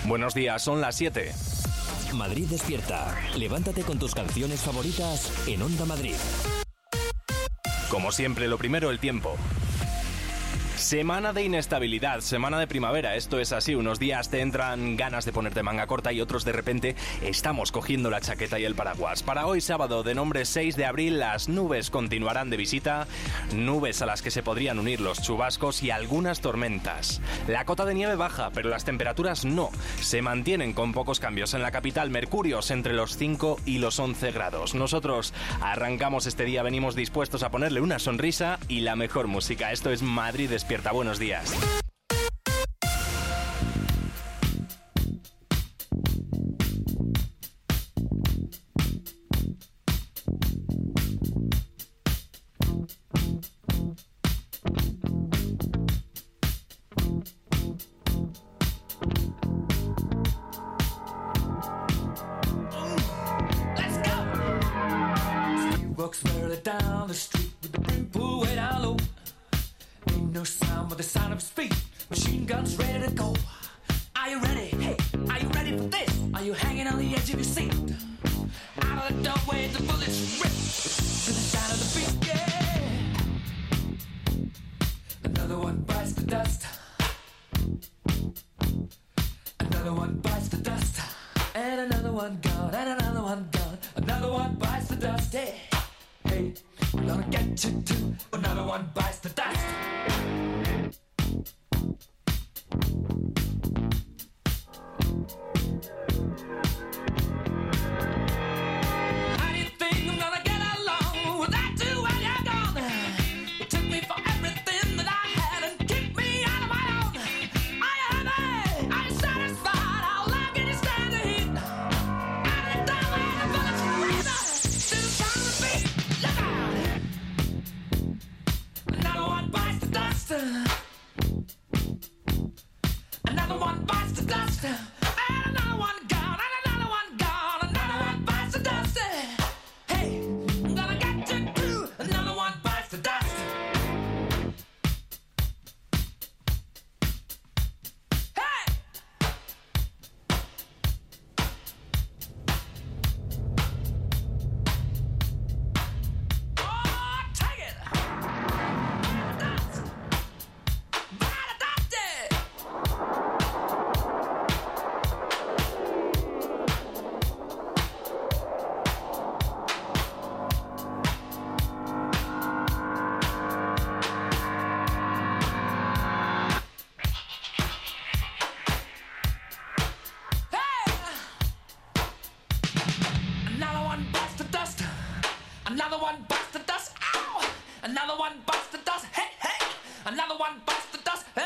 Buenos días, son las 7. Madrid despierta. Levántate con tus canciones favoritas en Onda Madrid. Como siempre, lo primero, el tiempo. Semana de inestabilidad, semana de primavera, esto es así, unos días te entran ganas de ponerte manga corta y otros de repente estamos cogiendo la chaqueta y el paraguas. Para hoy sábado, de nombre 6 de abril, las nubes continuarán de visita, nubes a las que se podrían unir los chubascos y algunas tormentas. La cota de nieve baja, pero las temperaturas no, se mantienen con pocos cambios en la capital, mercurios entre los 5 y los 11 grados. Nosotros arrancamos este día, venimos dispuestos a ponerle una sonrisa y la mejor música, esto es Madrid Despierta. Buenos días. Walks further down the street with the brim pulled way down low. Ain't no sound but the sound of his feet. Machine guns ready to go. Are you ready? Hey, are you ready for this? Are you hanging on the edge of your seat? Out of the doorway, the bullets rip to the sound of the beat. Yeah. Another one bites the dust. Another one bites the dust. And another one gone. And another one gone. Another one bites the dust. Hey. Hey, we're gonna get you too. Another one bites the dust. How do you think I'm gonna get along without you while you're gone? You took me for everything that I had and kicked me out of my own. Are you happy? Are you satisfied? How long can you stand the heat? Out of the doorway, the bullets rip to the sound of the beat. Look out! Another one bites the dust. Another one bites the dust. And another one gone. And another one gone. Another one bites the dust. Hey, I'm gonna get you too. Another one bites the dust. Hey! Oh, take it! Dust! By the dust, yeah! Hey! Another one bites the dust. Another one bites the dust. Ow! Another one bites the dust. Hey, hey! Another one bites the dust. Hey!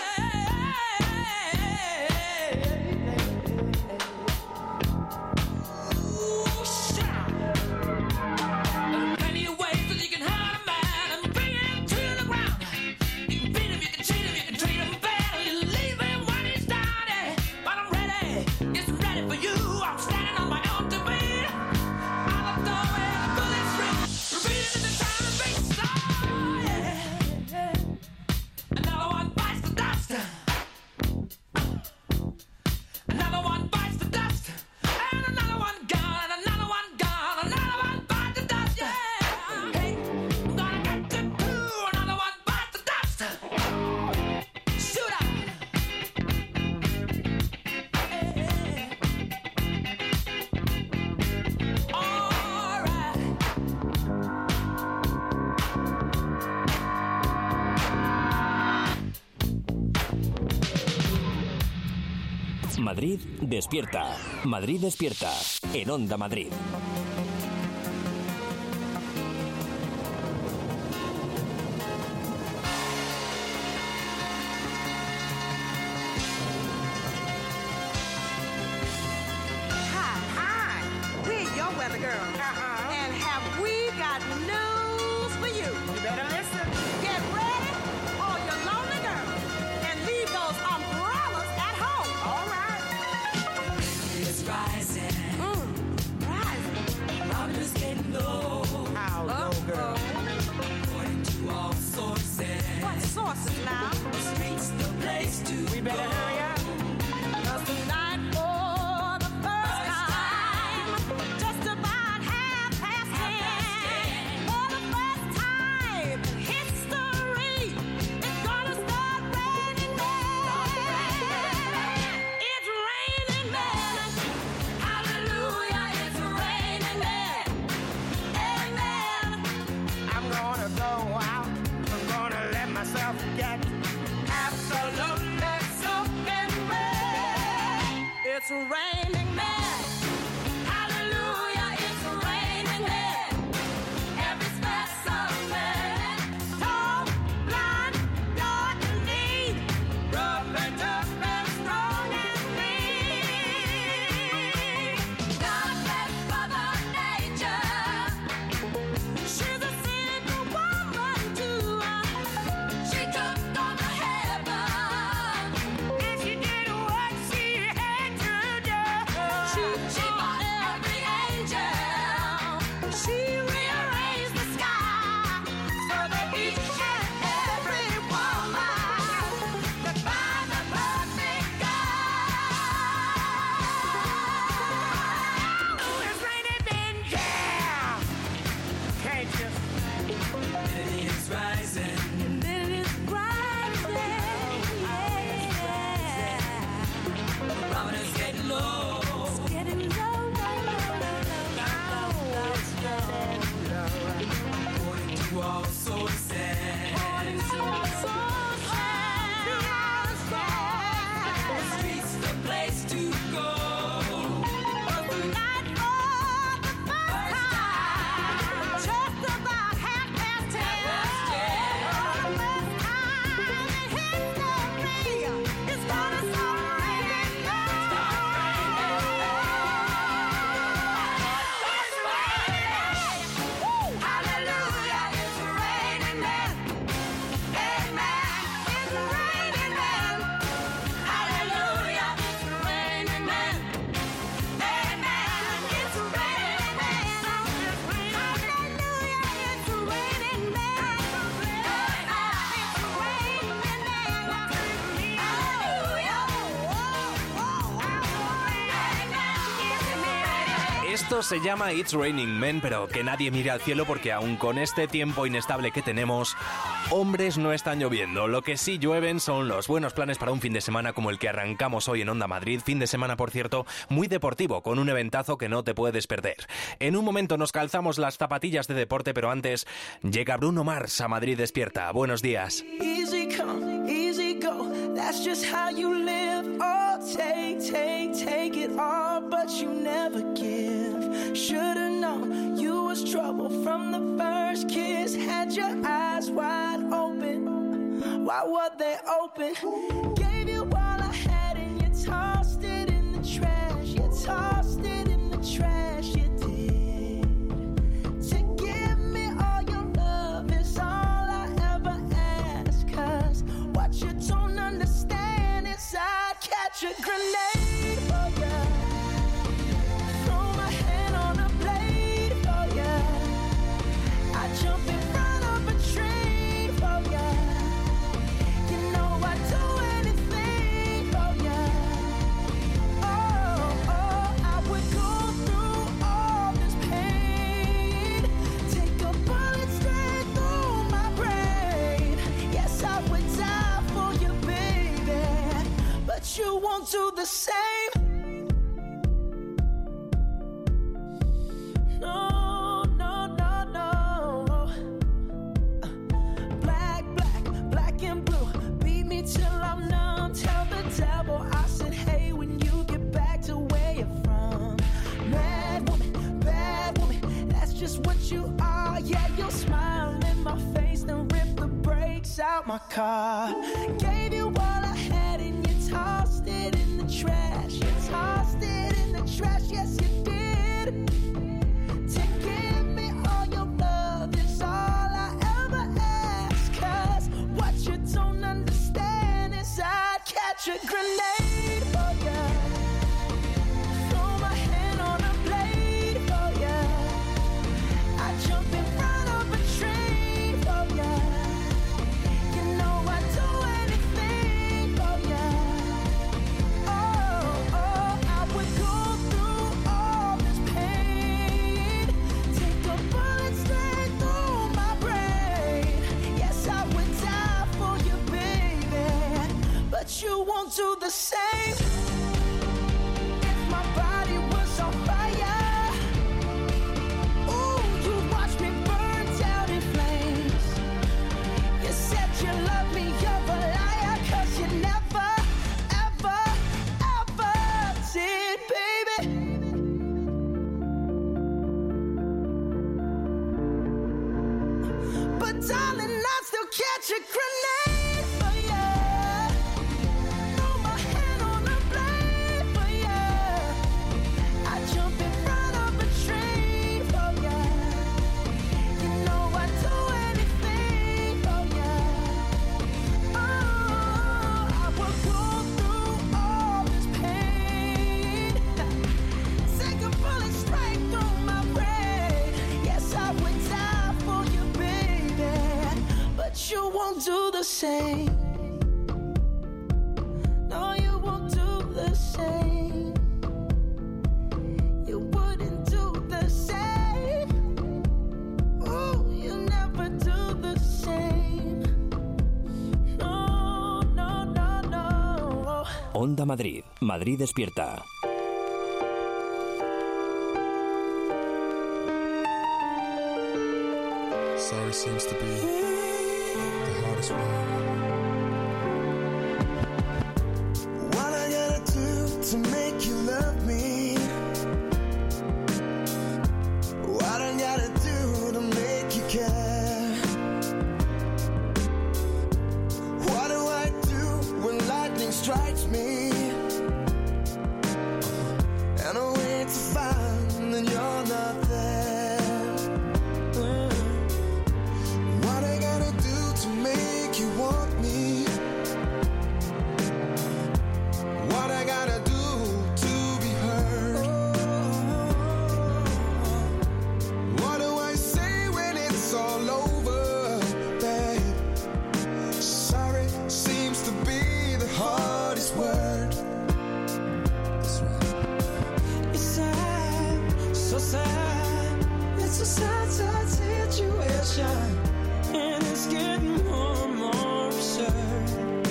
Ooh, shut up. There are plenty of ways that you can hurt a man and bring him to the ground. You can beat him, you can cheat him, you can treat him bad, or you leave him when he's down. Yeah. But I'm ready, yes, I'm ready for you. I'm standing on my own two feet. Out of the doorway, the bullets rip, repeating the sound of beats. Oh, yeah. Another one bites the dust. Another one bites the dust. And another one gone. And another one gone. Another one bites the dust. Yeah. Hey, I'm gonna get you too. Another one bites the dust. Shoot up. All right. Madrid despierta. Madrid despierta. En Onda Madrid. Hi, we're your weather girls. And have we got news for you? You better listen. Get ready, all your lonely girls, and leave those umbrellas at home. All right. It's rising. Rising. Numbers getting low. How low, girl? According to all sources. What sources now? The streets the place to We better go. hurry up. 'Cause tonight it's raining men. Hallelujah, it's raining men. Every specimen, tall, blind, dark and neat, rough and tough and strong and mean. God bless Mother Nature. She's a single woman too. She took on the heaven, and she did what she had to do. She bought every angel. She rearranged the sky so that each and every woman could find the perfect guy. Oh, it's raining men, yeah. Can't you? It's rising. And then it's rising, yeah. Barometer's getting low. It's getting low, According to all sources. The streets the place to go. Just about 10:30. It's gonna start raining. Hallelujah, it's raining men. Amen, it's raining men. Hallelujah, it's raining men. Amen, it's raining men. Hallelujah, it's raining men. Esto se llama It's Raining Men, pero que nadie mire al cielo porque aun con este tiempo inestable que tenemos, hombres no están lloviendo. Lo que sí llueven son los buenos planes para un fin de semana como el que arrancamos hoy en Onda Madrid. Fin de semana, por cierto, muy deportivo, con un eventazo que no te puedes perder. En un momento nos calzamos las zapatillas de deporte, pero antes llega Bruno Mars a Madrid Despierta. Buenos días. Easy come, easy go. That's just how you live. Oh, take it all, but you never give. Should've known you was trouble from the first kiss. Had your eyes wide open. Why were they open? Gave you all I had and you tossed it in the trash. You tossed it in the trash. You did. To give me all your love is all I ever ask. 'Cause what you don't understand is I'd catch a grenade for ya. Throw my hand on a blade for ya. I'd jump in front of a train for ya. You know I'd do anything for ya. Oh, I would go through all this pain. Take a bullet straight through my brain. Yes, I would die for you, baby. But you won't do the same. No, no, no, no. Black and blue. Beat me till I'm numb. Tell the devil I said, hey, when you get back to where you're from. Mad woman, bad woman. That's just what you are. Yeah, you'll smile in my face, then rip the brakes out my car. Gave you all I had and you tossed it in the trash. You tossed it in the trash, yes you did. To give me all your love is all I ever ask. 'Cause what you don't understand is I'd catch a grenade for ya. Throw my hand on a blade for ya. I'd jump in front of a train for ya. You know I'd do anything for ya. Oh, I would go through all this pain. Take a bullet straight through my brain. Yes, I would die for you, baby. But you won't do the same. If my body was on fire, ooh, you watch me burn down in flames. You said you love me, you're a liar. 'Cause you never, ever, ever did. electric grenade for you. Throw my hand on the blade for you. I jump in front of a train for you. You know I'd do anything for you. Oh, I would go through all this pain. Take a bullet straight through my brain. Yes, I would die for you, baby. But you won't do the same. No, you won't do the same. You wouldn't do the same. Oh, you never do the same. No, no, no, no. Onda Madrid. Madrid despierta. Sorry seems to be the hardest one. What I gotta do to make you love me? What I gotta do to make you care? What do I do when lightning strikes me? And I wait to find that you're not there. What I gotta do to make you want me? What I gotta do to be heard? What do I say when it's all over, babe? Sorry seems to be the hardest word. It's sad, so sad. It's a sad, sad situation, and it's getting more and more absurd.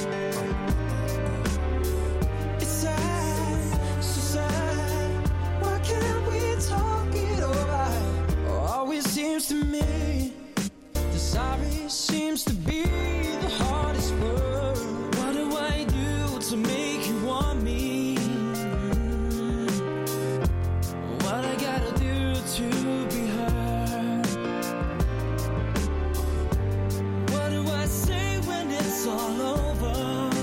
It's sad, so sad. Why can't we talk it over? Always seems to me the sorry seems to be the hardest word. What do I do to make you want me? What I gotta do to be heard? What do I say when it's all over?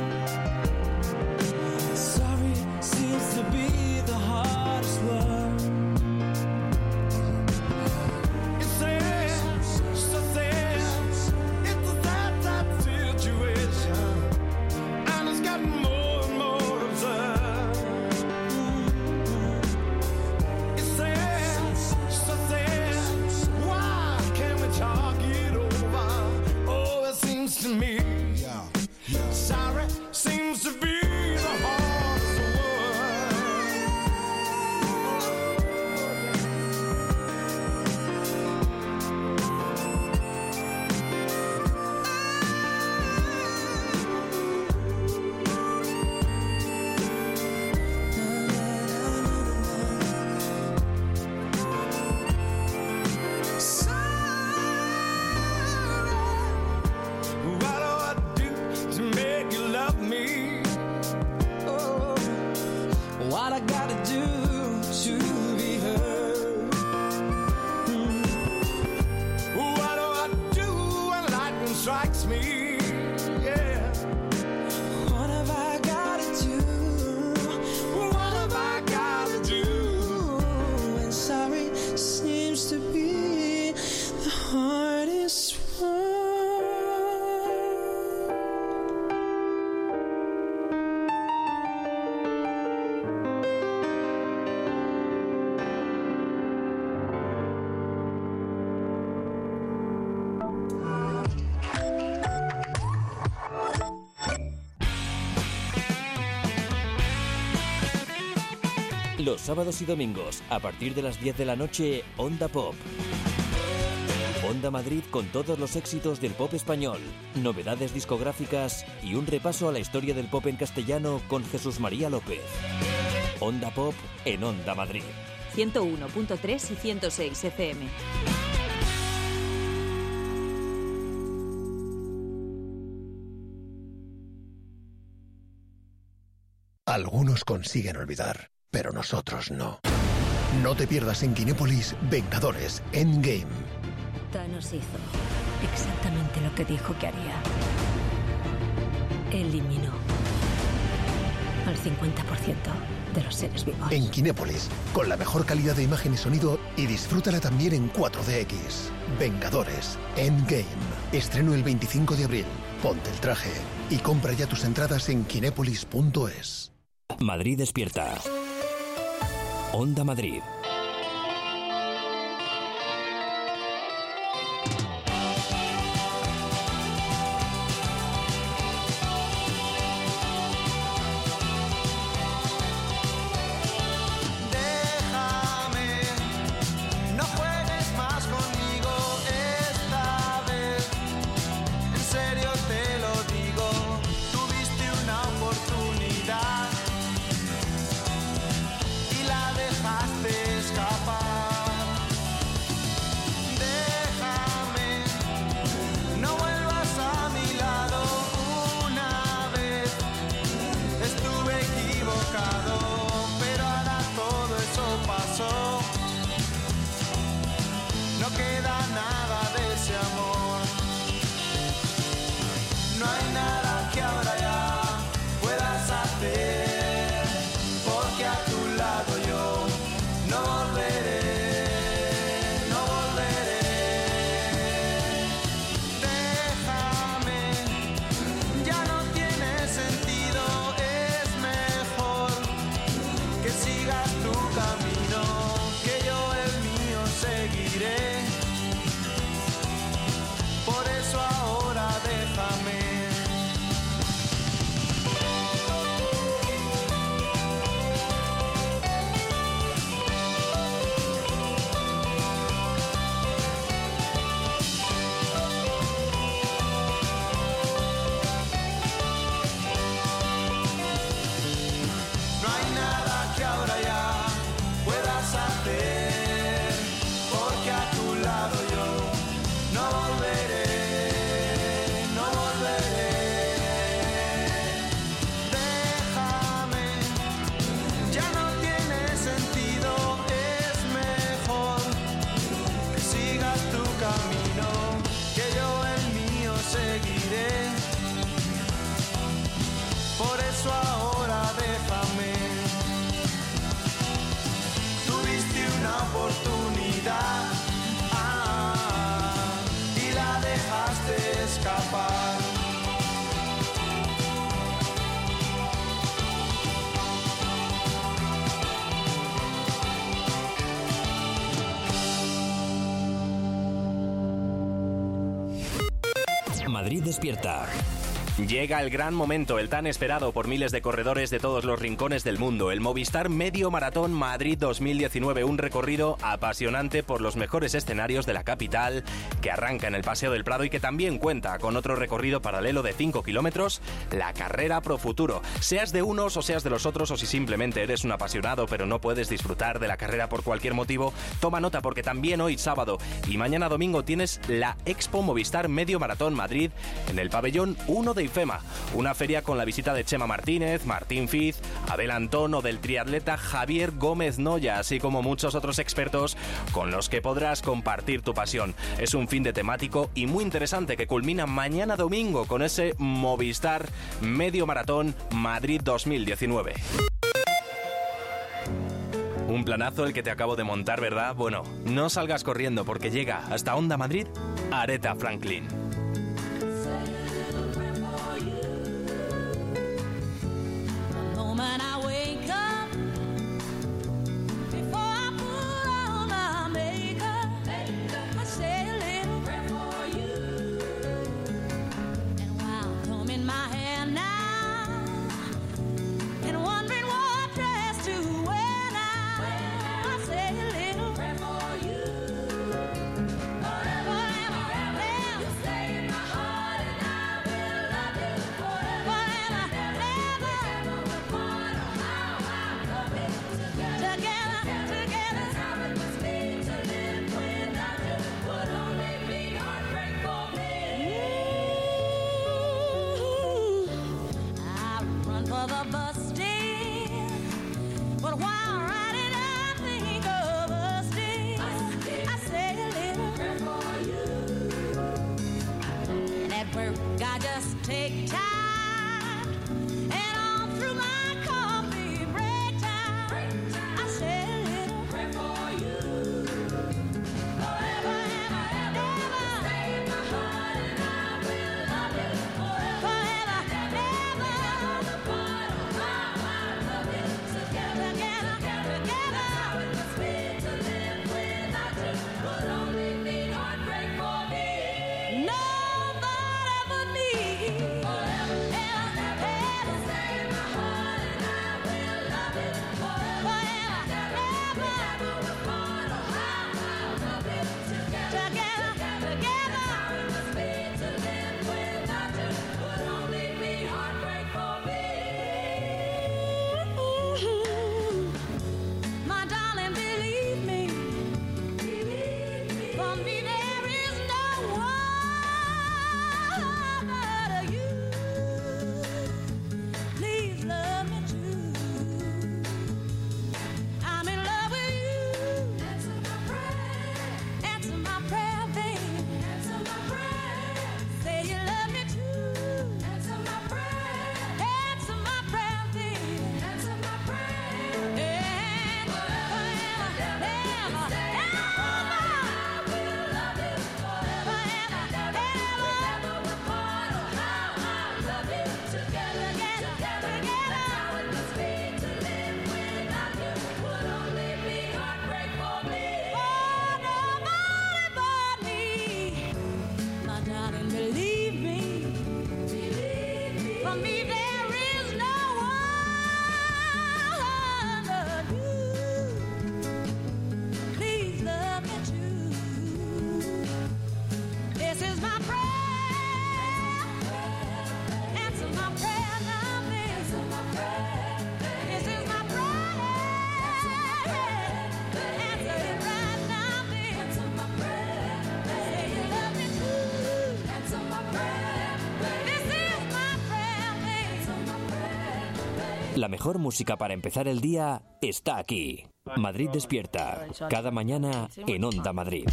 Sorry seems to be the hardest word. It's sad, so sad. It's a sad, sad situation, and it's gotten more and more absurd. It's sad, so sad. Why can't we talk it over? Oh, it seems to me sorry seems to be the hardest What do I do to make you love me? Oh, what I gotta do to be heard? What do I do when lightning strikes me? Yeah. What have I gotta do? What have I gotta do? And sorry seems to be the hardest one. Los sábados y domingos, a partir de las 10 de la noche, Onda Pop. Onda Madrid con todos los éxitos del pop español, novedades discográficas y un repaso a la historia del pop en castellano con Jesús María López. Onda Pop en Onda Madrid. 101.3 y 106 FM. Algunos consiguen olvidar, pero nosotros no. No te pierdas en Kinépolis Vengadores Endgame. Thanos hizo exactamente lo que dijo que haría. Eliminó al 50% de los seres vivos. En Kinépolis, con la mejor calidad de imagen y sonido, y disfrútala también en 4DX. Vengadores Endgame. Estreno el 25 de abril. Ponte el traje y compra ya tus entradas en kinépolis.es. Madrid despierta. Onda Madrid. Madrid despierta. Llega el gran momento, el tan esperado por miles de corredores de todos los rincones del mundo, el Movistar Medio Maratón Madrid 2019, un recorrido apasionante por los mejores escenarios de la capital, que arranca en el Paseo del Prado y que también cuenta con otro recorrido paralelo de 5 kilómetros, la Carrera Pro Futuro. Seas de unos o seas de los otros, o si simplemente eres un apasionado pero no puedes disfrutar de la carrera por cualquier motivo, toma nota porque también hoy sábado y mañana domingo tienes la Expo Movistar Medio Maratón Madrid en el pabellón 1 de IFEMA, una feria con la visita de Chema Martínez, Martín Fiz, Abel Antón o del triatleta Javier Gómez Noya, así como muchos otros expertos con los que podrás compartir tu pasión. Es un fin de temático y muy interesante que culmina mañana domingo con ese Movistar Medio Maratón Madrid 2019. Un planazo el que te acabo de montar, ¿verdad? Bueno, no salgas corriendo porque llega hasta Onda Madrid Aretha Franklin. When I wake up, before I put on my makeup, I say a little prayer for you. And while combing my hair now, and wondering what dress to wear now, I say a little prayer for you. Forever and forever, you say La mejor música para empezar el día está aquí. Madrid Despierta. Cada mañana en Onda Madrid.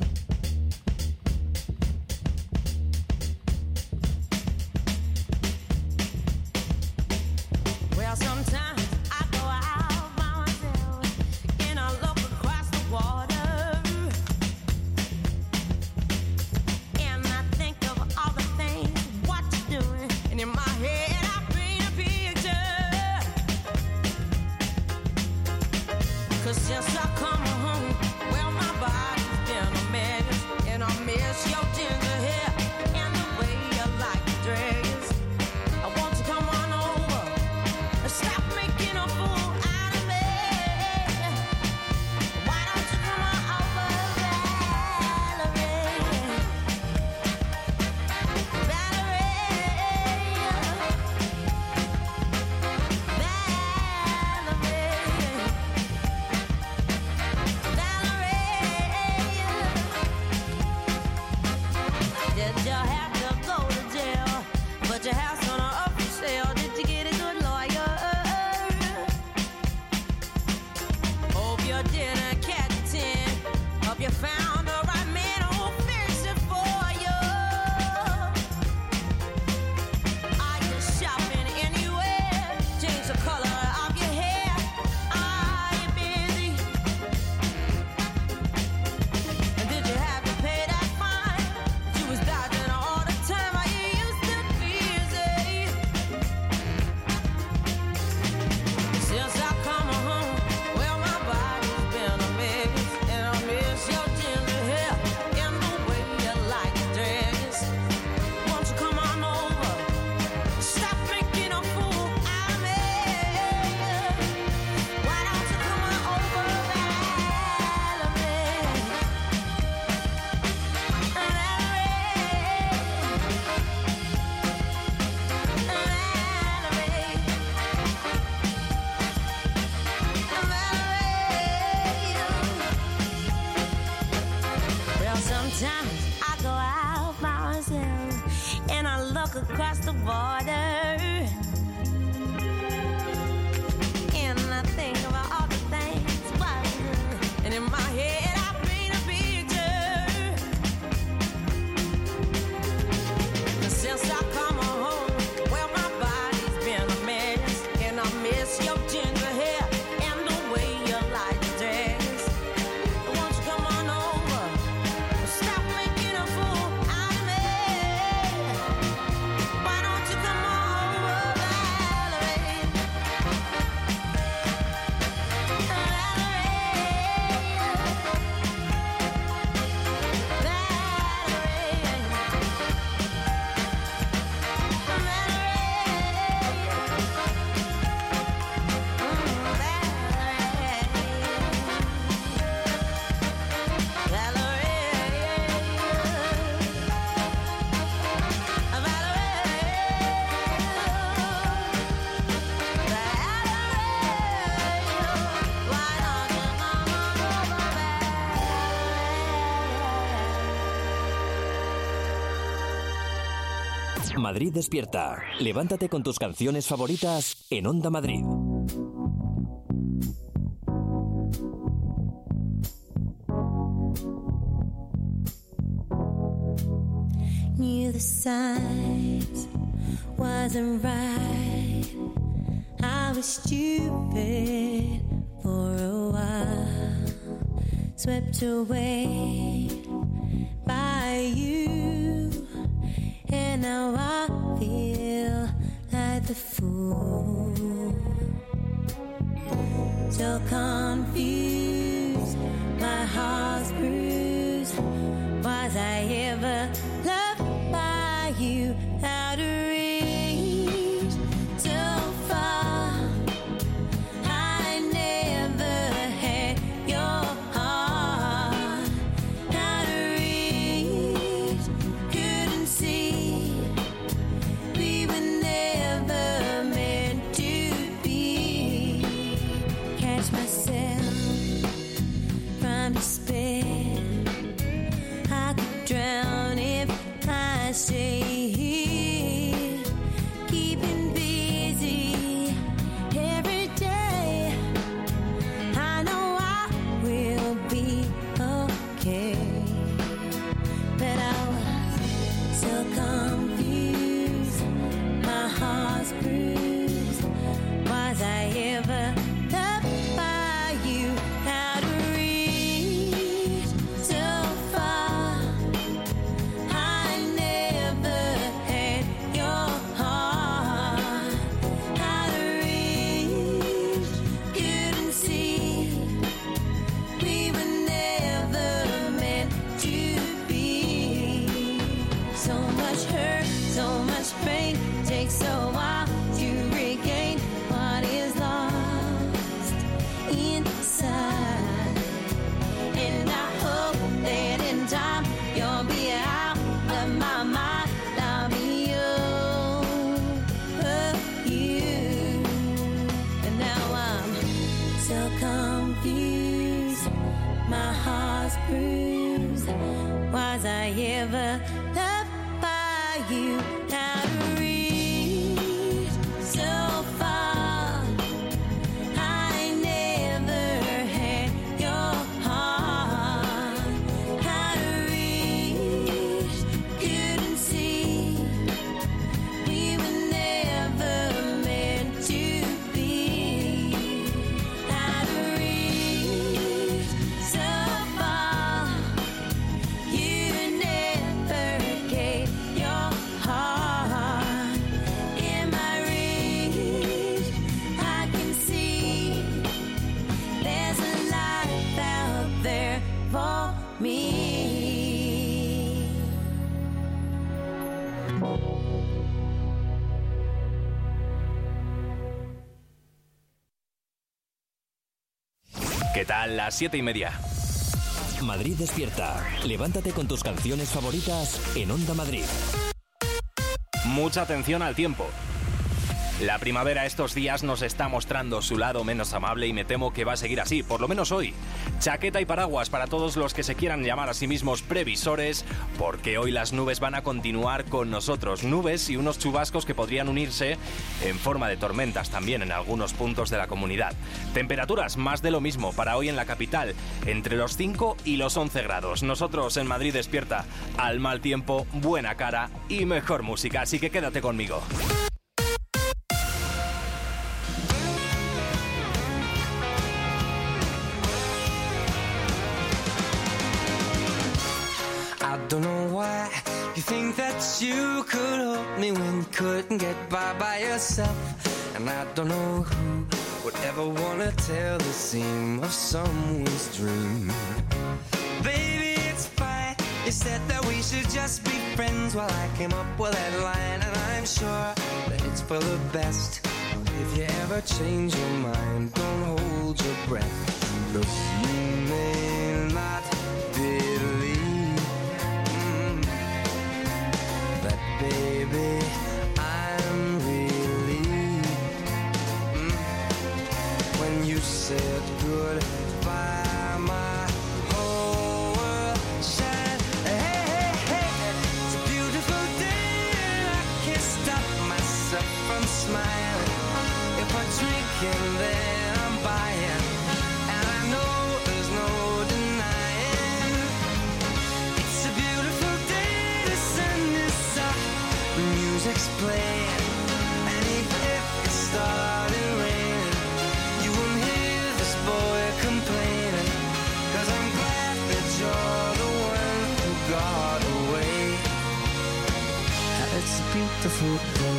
Well, sometimes I go out by myself and I look across the water and I think of all the things what you're doing, and in my head I paint a picture. 'Cause since I come home, well, my body's been a mess, and I miss your ginger hair and the way you like to dress. I want to come on over. Stop making a fool out of me. Why don't you come on over, Valerie? Did you have to go to jail? But your house on a up for sale. Did you get a good lawyer? Hope you didn't catch a 10. Hope you found the right man who'll fix it for you. Are you shopping anywhere? Change the color of your hair. Are you busy? And did you have to pay that fine? You was dodging all the time. Are you used to busy? Since I come home, well, my body's been a mess, and I miss your ginger hair and the way you like to dress. Won't you come on over? Stop making a fool out of me. Why don't you come on over, Well, sometimes I go out by myself and I look across the border and I think about all the things what I do. And in my head I paint a picture. 'Cause since I come home, well, my body's been a mess, and I miss your ginger hair and the way you like to dress. Won't you come on over? Stop making a fool out of me. Why don't you come on over, Valerie? Madrid Despierta. Levántate con tus canciones favoritas en Onda Madrid. Knew the signs wasn't right. I was stupid for a while, swept away by you, and now I feel like the fool. So confused, my heart's bruised. Was I ever loved by you? Out of reach, so far. I never had your heart. Out of reach, couldn't see. We were never meant to be. Catch myself from despair. I could drown if I stay here, keeping busy inside. And I hope that in time you'll be out of my mind. I'll be over you. And now I'm so confused. My heart's bruised. Was I ever loved by you? How to reach so far? I never had your heart. How to reach? Couldn't see. We were never meant to be. How to reach so far? You never gave your heart. In my reach, I can see there's a life out there for me. ¿Qué tal? Las 7:30. Madrid despierta. Levántate con tus canciones favoritas en Onda Madrid. Mucha atención al tiempo. La primavera estos días nos está mostrando su lado menos amable y me temo que va a seguir así, por lo menos hoy. Chaqueta y paraguas para todos los que se quieran llamar a sí mismos previsores, porque hoy las nubes van a continuar con nosotros. Nubes y unos chubascos que podrían unirse en forma de tormentas también en algunos puntos de la comunidad. Temperaturas más de lo mismo para hoy en la capital, entre los 5 y los 11 grados. Nosotros en Madrid despierta, al mal tiempo, buena cara y mejor música, así que quédate conmigo. I don't know why you think that you could help me when you couldn't get by yourself. And I don't know who would ever want to tell the seam of someone's dream. Baby, it's fine. You said that we should just be friends. Well, I came up with that line, and I'm sure that it's for the best. If you ever change your mind, don't hold your breath. Look, you may not believe that, baby, I'm relieved when you said goodbye. My whole world shined. Hey, hey, hey, it's a beautiful day and I can't stop myself from smiling. If I drink and then I'm buying, and I know there's no denying. It's a beautiful day, the sun is up, the music's playing, and even if it started raining, you won't hear this boy complaining, 'cause I'm glad that you're the one who got away. It's a beautiful day.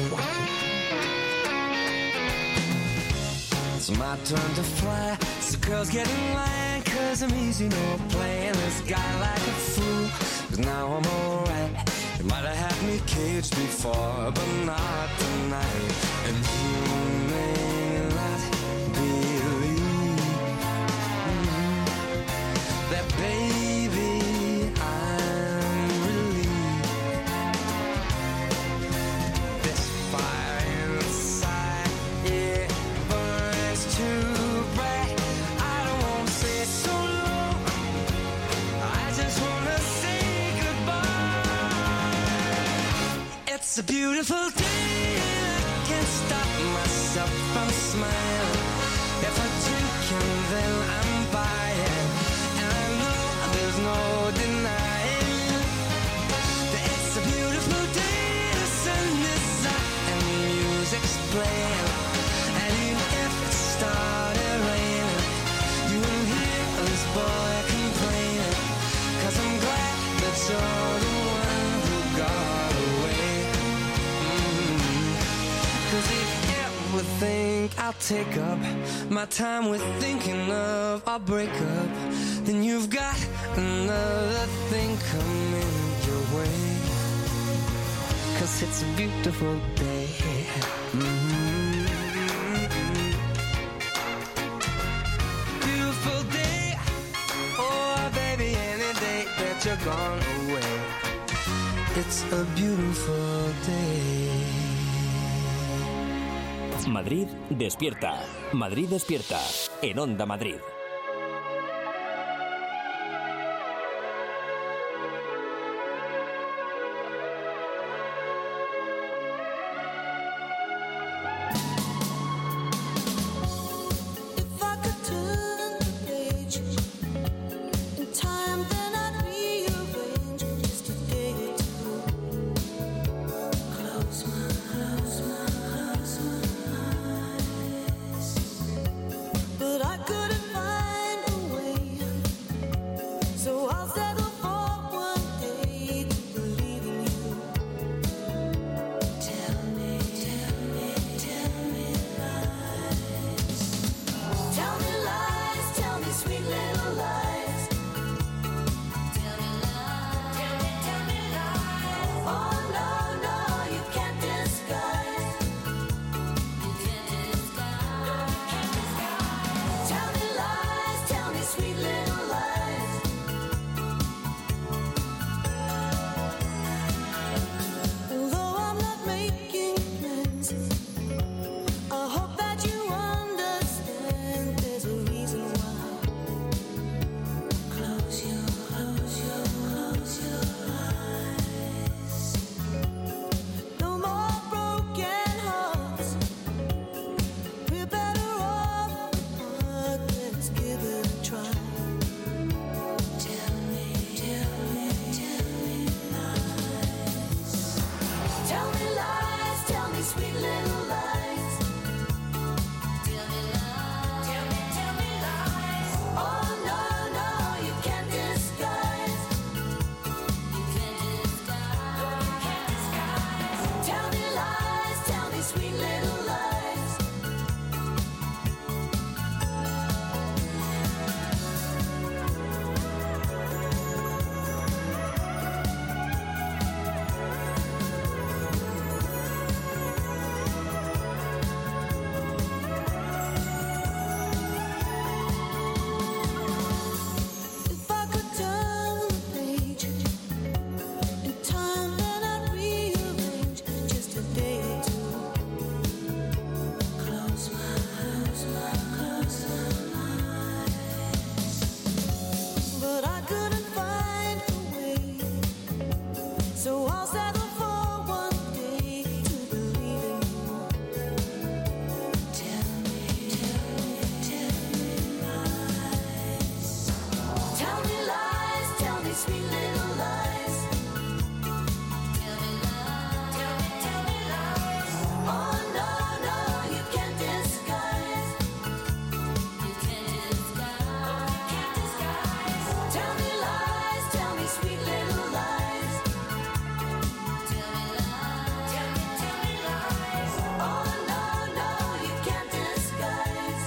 It's my turn to fly, so girls get in line, 'cause I'm easy, no playing this guy like a fool. 'Cause now I'm alright. You might have had me caged before, but not tonight. And you may not believe that, baby, I'm relieved. This fire inside, it burns too bright. I don't wanna say so long, I just wanna say goodbye. It's a beautiful day and I can't stop myself from smiling. If I drink and then I'm buying, and I know there's no denying that it's a beautiful day. The sun is up and the music's playing, and even if it started raining, you won't hear this boy complaining, 'cause I'm glad that you're the one who got away. 'Cause if you ever think I'll take up my time with thinking of our breakup, then you've got another thing coming your way. 'Cause it's a beautiful day. gone away. It's a beautiful day. Madrid despierta. Madrid despierta. En Onda Madrid. If I could turn the page in time, then I'd rearrange just a day or two. Close my eyes, but I couldn't find a way. So I'll settle for one day to believe in you. Tell me lies. Tell me lies, tell me sweet little lies. Tell me lies. Oh no, no, you can't disguise. Tell me lies, tell me sweet little lies. Although I'm not making plans, I hope that you understand there's a reason why. Close your eyes. No more broken hearts. We're better off apart. Let's give it a try. Tell me lies. Tell me lies, tell me sweet little lies. Tell me lies. Oh no, no, you can't disguise. Tell me lies, tell me sweet little lies. If I could turn the page in time, then I'd rearrange just a day or two. Close my eyes, but I couldn't find a way. So I'll settle for one day to believe in you. Tell me lies. Tell me lies, tell me sweet little lies. Tell me lies. Oh no, no, you can't disguise. Tell me lies, tell me sweet little lies. Tell me lies. Oh no, no, you can't disguise.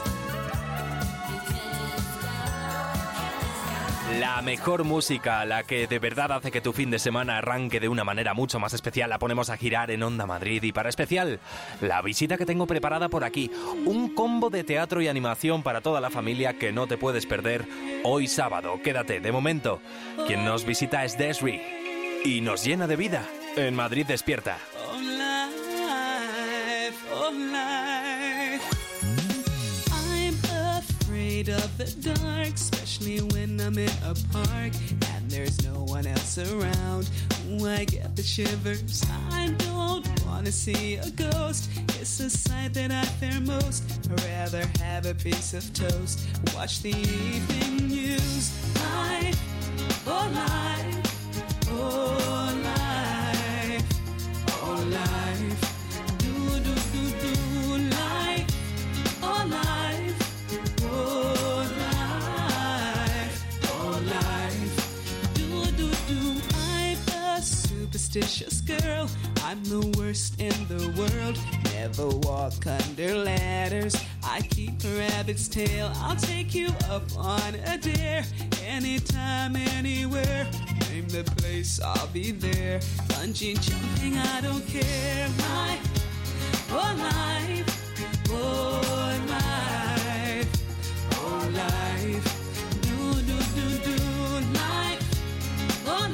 La mejor música, la que de verdad hace que tu fin de semana arranque de una manera mucho más especial, la ponemos a girar en Onda Madrid. Y para especial, la visita que tengo preparada por aquí. Un combo de teatro y animación para toda la familia que no te puedes perder hoy sábado. Quédate, de momento. Quien nos visita es Desri y nos llena de vida en Madrid Despierta. Oh life, oh life. I'm afraid of the dark, especially when I'm in a park and there's no one else around. Ooh, I get the shivers. I don't wanna see a ghost. It's a sight that I fear most. I'd rather have a piece of toast. Watch the evening news. Life, oh life, oh life, oh life. Do do do do life, oh life, oh life, oh life. Do do do. I'm a superstitious girl. I'm the worst in the world. Never walk under ladders. I keep a rabbit's tail. I'll take you up on a dare. Anytime, anywhere. Name the place, I'll be there. Bungee jumping, I don't care. Life, oh life, oh life, oh life. Do do do do life, oh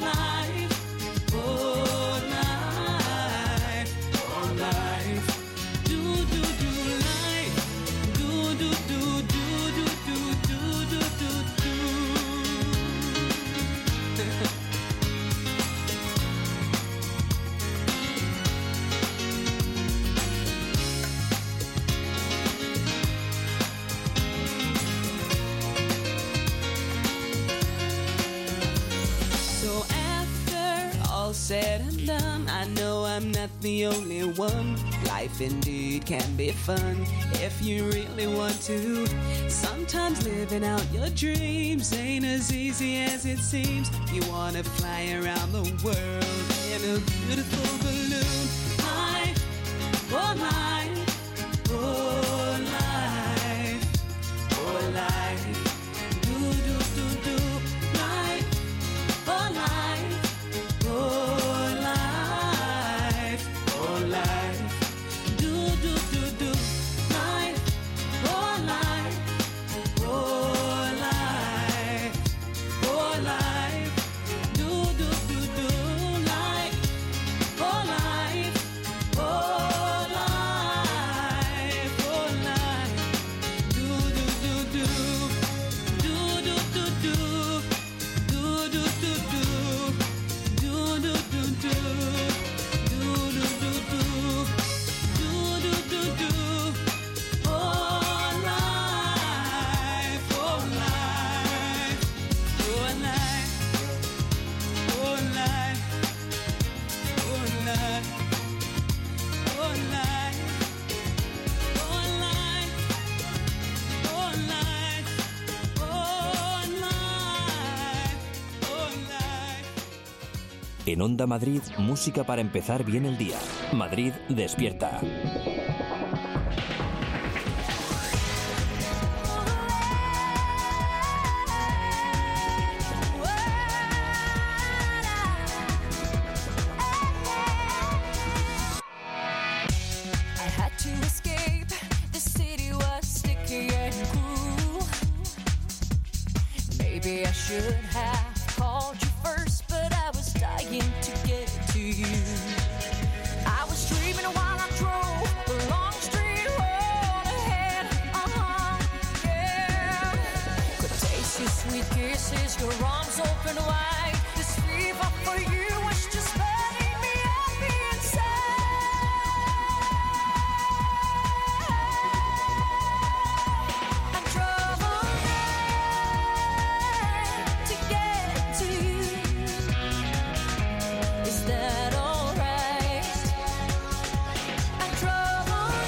said and done, I know I'm not the only one. Life indeed can be fun if you really want to. Sometimes living out your dreams ain't as easy as it seems. You wanna fly around the world in a beautiful balloon. Life, oh life, oh life, oh life. Do do do do. Life, oh life, oh life, oh life. Do do do do. Life, oh life, oh life, oh life. Do do do do. Life, oh life, oh life, oh life. Do do do do. Do do do do. Do do do do. Do do do do. Do do do do. Do do do do. Oh life, oh life, oh life, oh life, oh life, oh life, oh life, oh life, oh life, oh life. En Onda Madrid, música para empezar bien el día. Madrid despierta. I had to escape. The city was sticky and cruel. Maybe I should have called you first, but I was dying to get to you. I was dreaming while I drove the long street road ahead. Yeah. Could taste your sweet kisses, your arms open wide. This fever for you was just burning me up inside. I drove all night to get to you. Is that alright? I drove all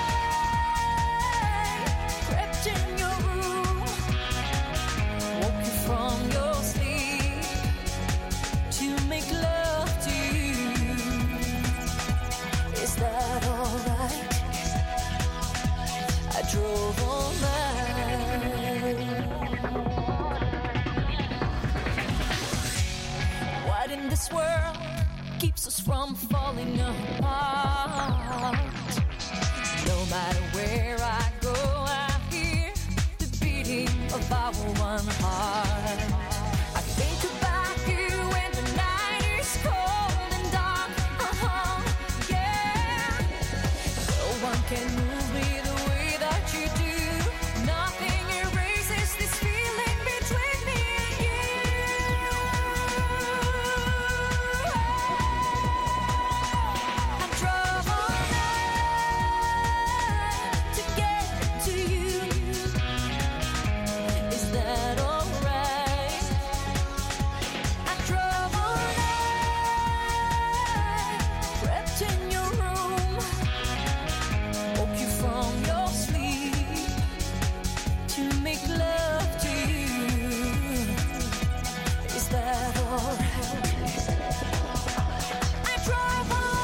night, crept in your room, woke you from your sleep to make love to you. Is that alright? I drove all night. What in this world keeps us from falling apart? No matter where I go, I hear the beating of our one heart. I think about you when the night is cold and dark. Yeah. No one can move me the way that you do. Nothing erases this feeling between me and you. I drove all night to get to you. Is that alright? I drove all night, crept in your room, woke you from your sleep to make love to you. Is that alright? I drove all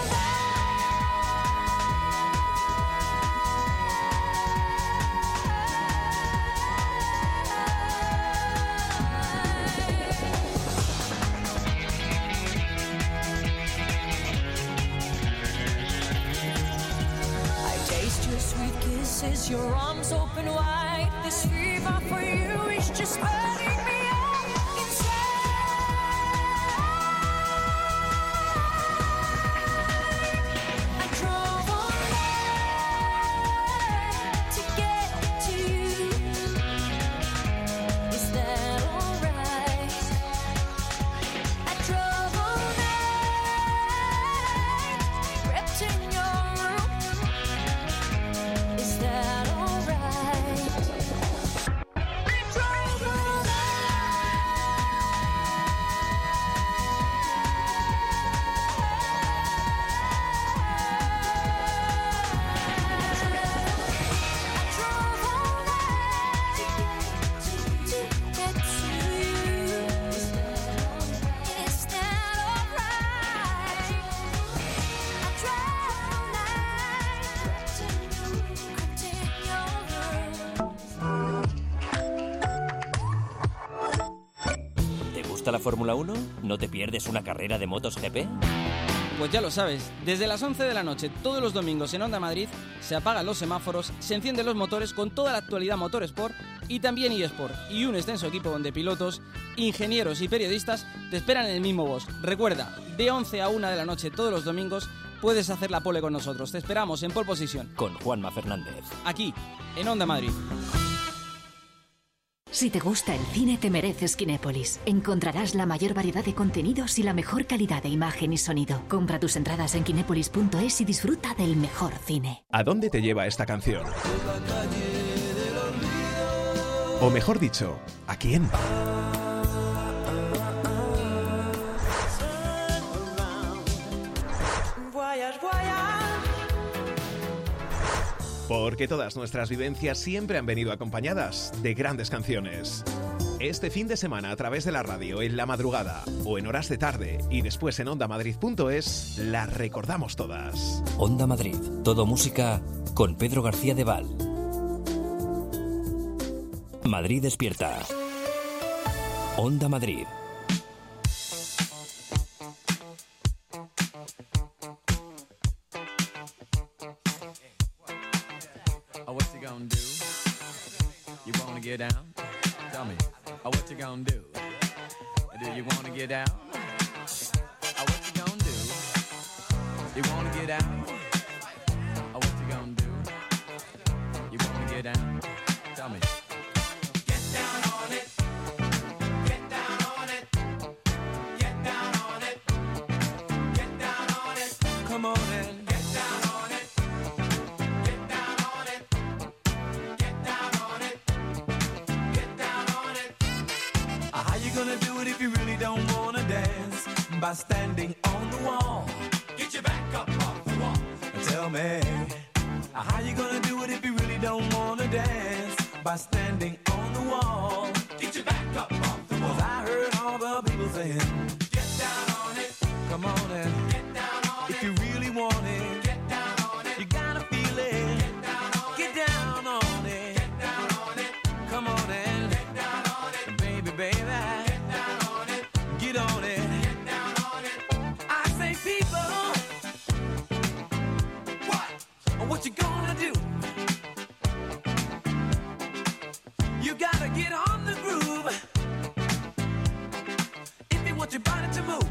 I taste your sweet kisses, your arms open wide. This fever for you is just burning me up inside. I drove all night to get to you. Is that alright? I drove all night, crept in your room. Is that alright? gusta la Fórmula 1? ¿No te pierdes una carrera de motos GP? Pues ya lo sabes, desde las 11 de la noche todos los domingos en Onda Madrid se apagan los semáforos, se encienden los motores con toda la actualidad motorsport y también eSport, y un extenso equipo donde pilotos, ingenieros y periodistas te esperan en el mismo bosque. Recuerda, de 11 a 1 de la noche todos los domingos puedes hacer la pole con nosotros. Te esperamos en Pole Position. Con Juanma Fernández. Aquí, en Onda Madrid. Si te gusta el cine, te mereces Kinépolis. Encontrarás la mayor variedad de contenidos y la mejor calidad de imagen y sonido. Compra tus entradas en kinépolis.es y disfruta del mejor cine. ¿A dónde te lleva esta canción? O mejor dicho, ¿a quién? Porque todas nuestras vivencias siempre han venido acompañadas de grandes canciones. Este fin de semana a través de la radio, en la madrugada o en horas de tarde y después en ondamadrid.es, las recordamos todas. Onda Madrid, todo música con Pedro García de Val. Madrid despierta. Onda Madrid. Get down? Tell me, what you gonna do? Do you wanna get down? What you gonna do? You wanna get down? What you gonna do? You wanna get down? Tell me. Get down on it. Get down on it. Get down on it. Get down on it. Come on in. Get down on it. Get down on it. Get down on it. How you gonna do it if you really don't wanna dance? By standing on the wall. Get your back up off the wall. Tell me, how you gonna do it if you really don't wanna dance? By standing on the wall. Get your back up off the wall. 'Cause I heard all the people saying, get down on it. Come on and get down on it. If you really want it, get down on it. You gotta feel it. Get down on it. Get down on it. Get down on it. Come on and get down on it. Baby, baby. Get down on it. Get on it. Get down on it. I say, people, what you gonna do? You gotta get on the groove if you want your body to move.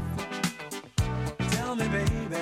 Tell me, baby,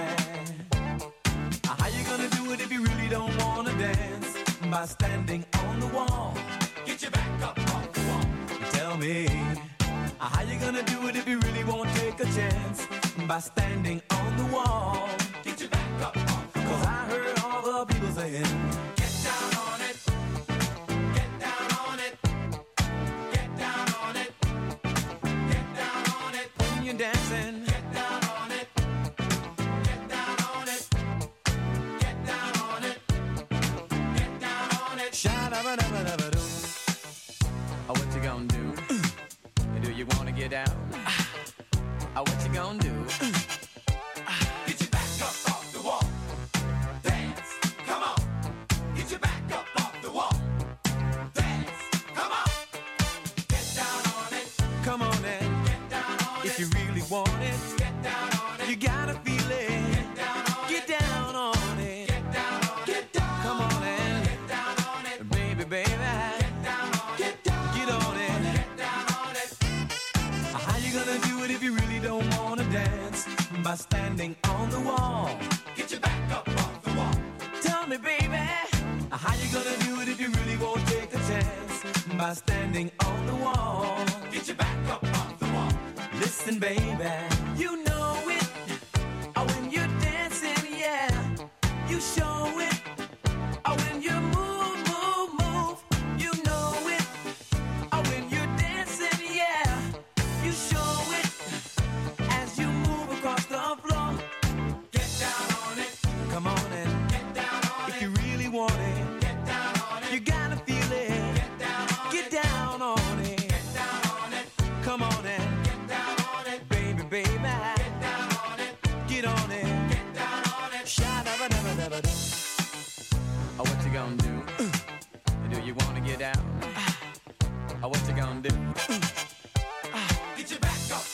how you gonna do it if you really don't wanna dance? By standing on the wall. Get your back up off the wall. Tell me, how you gonna do it if you really won't take a chance? By standing on the wall. Get your back up off the wall. 'Cause I heard all the people saying, get down on it. Get down on it. Get down on it. Get down on it. When you're dancing, get down on it. Get down on it. Get down on it. Get down on it. Sha-da-ba-da-ba-da-ba-doo. What you gonna do? Do you wanna get down? What you gonna do? Get your back up off the wall. Dance, come on. Get your back up off the wall. Dance, come on. Get down on it. Come on and get down on it. If you really want it, get down on it. You gotta feel it. Get down on it. Get down on it. Get down on it. Get down. Come on and get down on it. Baby, baby. Get down on it. Get down. Get on it. Get down on it. How you gonna do it if you really don't wanna dance? By standing on the wall. Get your back up off the wall. Tell me, baby, how you gonna do it if you really won't take a chance? By standing on the wall. Get your back up off the wall. Listen, baby, you know it. When you're dancing, yeah, you show it. When you move, move, move, you know it. When you're dancing, yeah, you show it. As you move across the floor, get down on it. Come on and get down on it. If you really want it, get down on it. You gotta feel it. Get down on it. Get down on it. Get down on it. Come on and get down on it. Baby, baby. Get down on it. Get on it. Get down on it. Sha-da-ba-da-ba-da-ba-da. What you gonna do? Do you wanna get down? What you gonna do? Get your back up.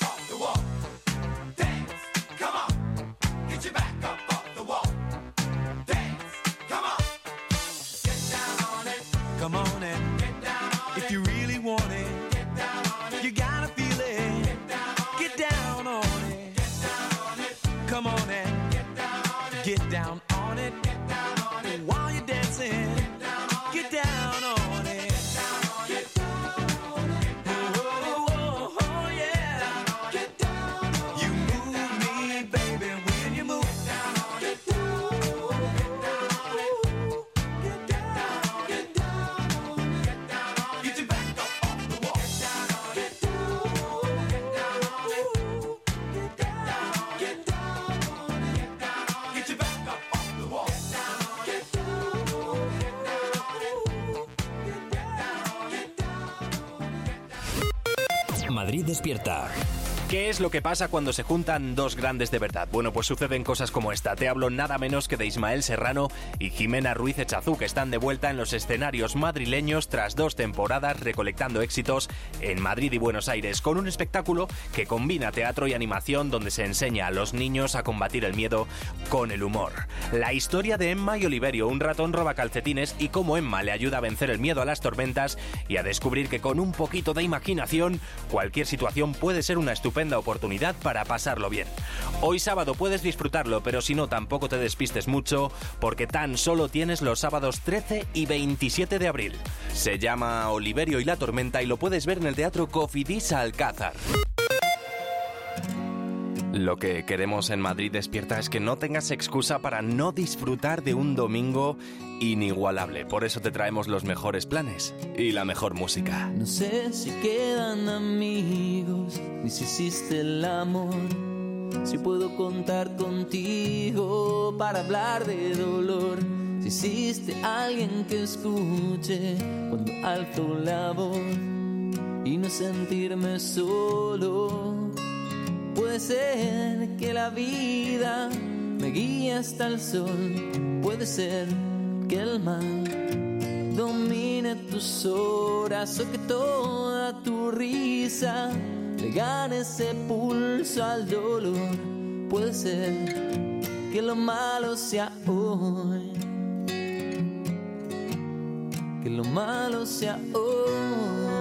Madrid despierta. ¿Qué es lo que pasa cuando se juntan dos grandes de verdad? Bueno, pues suceden cosas como esta. Te hablo nada menos que de Ismael Serrano y Jimena Ruiz Echazú, que están de vuelta en los escenarios madrileños tras 2 temporadas recolectando éxitos en Madrid y Buenos Aires, con un espectáculo que combina teatro y animación donde se enseña a los niños a combatir el miedo con el humor. La historia de Emma y Oliverio, un ratón roba calcetines, y cómo Emma le ayuda a vencer el miedo a las tormentas y a descubrir que con un poquito de imaginación cualquier situación puede ser una estupenda oportunidad para pasarlo bien. Hoy sábado puedes disfrutarlo, pero si no, tampoco te despistes mucho, porque tan solo tienes los sábados 13 y 27 de abril. Se llama Oliverio y la tormenta y lo puedes ver en el Teatro Cofidis Alcázar. Lo que queremos en Madrid Despierta es que no tengas excusa para no disfrutar de un domingo inigualable. Por eso te traemos los mejores planes y la mejor música. No sé si quedan amigos, ni si hiciste el amor. Si puedo contar contigo para hablar de dolor. Si hiciste alguien que escuche cuando alzo la voz y no sentirme solo. Puede ser que la vida me guíe hasta el sol. Puede ser que el mal domine tus horas, o que toda tu risa le gane ese pulso al dolor. Puede ser que lo malo sea hoy, que lo malo sea hoy.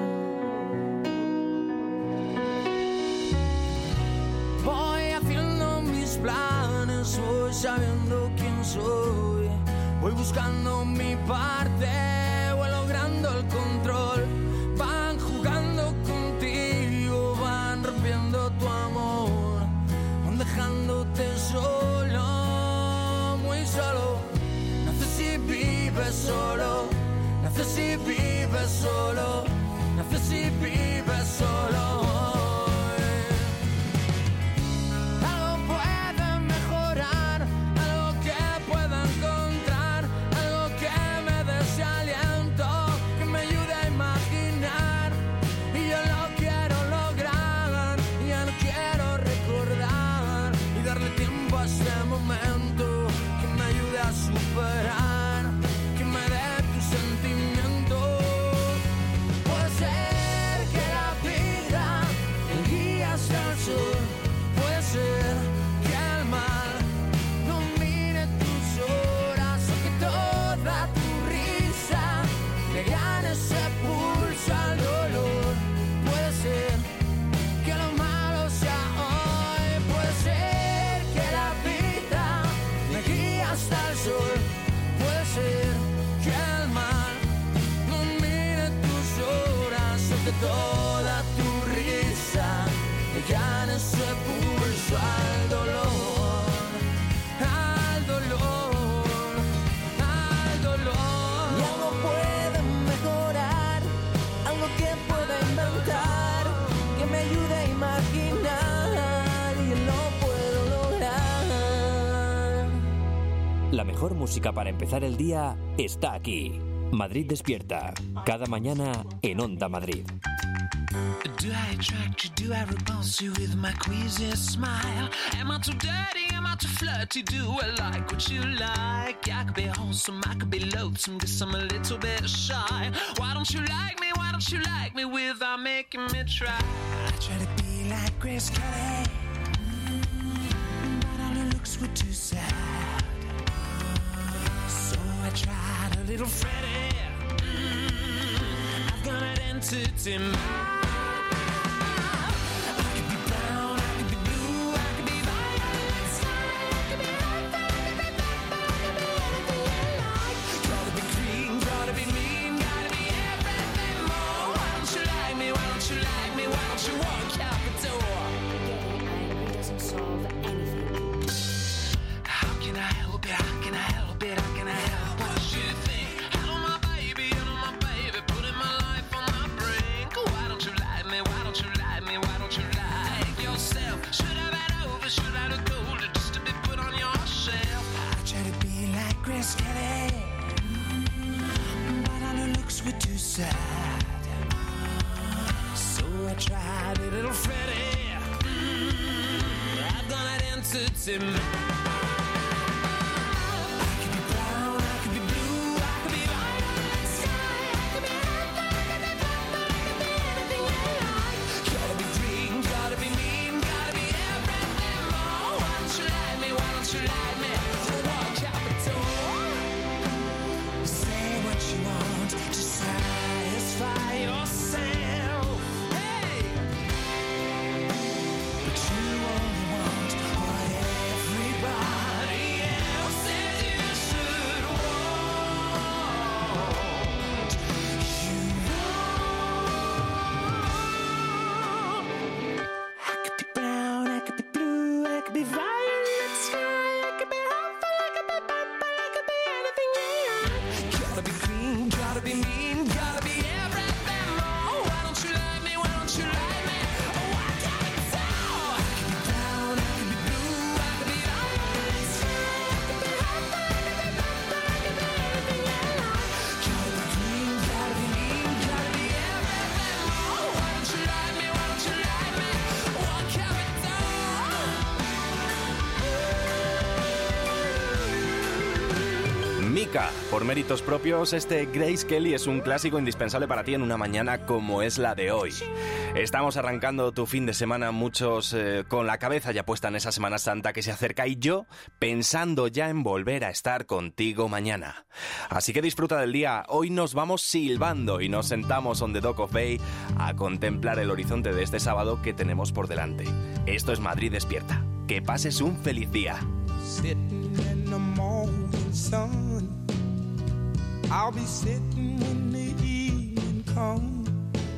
Voy haciendo mis planes, voy sabiendo quién soy. Voy buscando mi parte, voy logrando el control. Van jugando contigo, van rompiendo tu amor, van dejándote solo, muy solo. No sé si vives solo, no sé si vives solo, no sé si vives solo. Que me dé tu sentimiento. Puede ser que la vida me guíe hasta el sol. Puede ser que el mal domine tus horas, o que toda tu risa le gane ese pulso al dolor. Puede ser que lo malo sea hoy. Puede ser que la vida me guíe hasta el sol. Puede ser que el mal domine tus horas, o que toda tu risa le gane ese pulso al dolor, al dolor, al dolor. Y algo puede mejorar, algo que pueda inventar, que me ayude a imaginar y lo puedo lograr. La mejor música para empezar el día está aquí. Madrid Despierta, cada mañana en Onda Madrid. Do I attract you? Do I repulse you with my queasy smile? Am I too dirty? Am I too flirty? Do I like what you like? I could be wholesome, I could be loathsome, guess I'm a little bit shy. Why don't you like me? Why don't you like me without making me try? I try to be like Grace Kelly, but all her looks were too sad. So I tried a little Freddie. I've got an entity mind. Why don't you in mine. I could be brown, I could be blue, I could be violet sky, I could be apple, I could be purple, I could be anything you like. Gotta be green, gotta be mean, gotta be everything more. Why don't you like me? Why don't you like me? So walk out the door. Say what you want to satisfy yourself. Hey, but you only want what everybody else says you should want. You know, I could be brown, I could be blue, I could be violet sky, I could be awful, I could be purple, I could be anything you like. Gotta be green, gotta be mean, gotta be everything more. Why don't you like me? Why don't you like me? Oh, I gotta tell. I could be brown, I could be blue, I could be violet sky, I could be awful, I could be purple, I could be anything you like. Gotta be green, gotta be mean, gotta be everything more. Why don't you like me? Why don't you like me? What can we do? Mika, por méritos propios, este Grace Kelly es un clásico indispensable para ti en una mañana como es la de hoy. Estamos arrancando tu fin de semana, muchos con la cabeza ya puesta en esa Semana Santa que se acerca y yo pensando ya en volver a estar contigo mañana. Así que disfruta del día. Hoy nos vamos silbando y nos sentamos on the Dock of Bay a contemplar el horizonte de este sábado que tenemos por delante. Esto es Madrid Despierta. Que pases un feliz día. Sitting in the morning sun, I'll be sitting when the evening comes,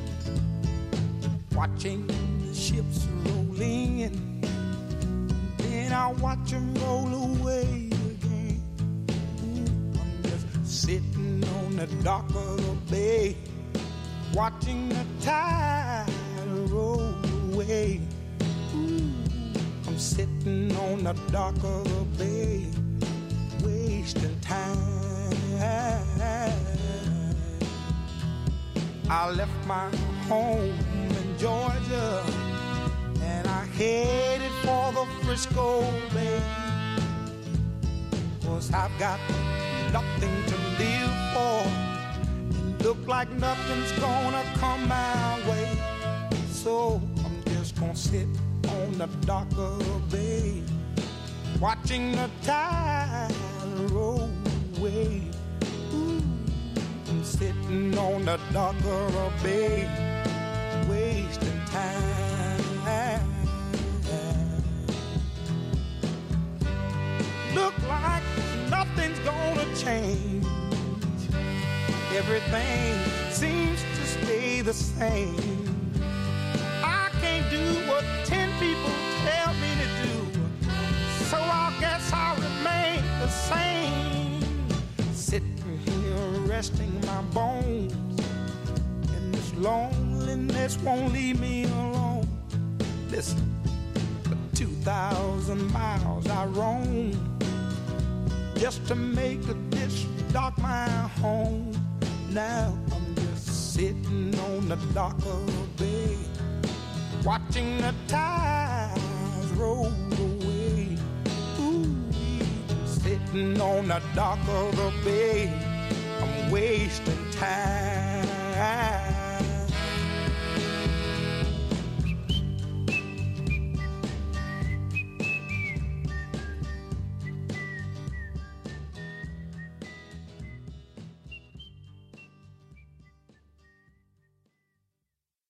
watching the ships rolling in, then I'll watch them roll away again. I'm just sitting on the dock of the bay, watching the tide roll away. I'm sitting on the dock of the bay, wasting time. I left my home in Georgia and I headed for the Frisco Bay, 'cause I've got nothing to live for and look like nothing's gonna come my way. So I'm just gonna sit on the dock of the bay, watching the tide roll away. I'm sitting on the dock of the bay, wasting time. Look like nothing's gonna change. Everything seems to stay the same. I can't do what 10 people tell me to do, so I guess I'll remain the same. Sitting here resting my bones, and this loneliness won't leave me alone. Listen, for 2,000 miles I roam just to make this dock my home. Now I'm just sitting on the dock of the bay, watching the tides roll away. Ooh, sitting on the dock of the bay, I'm wasting time.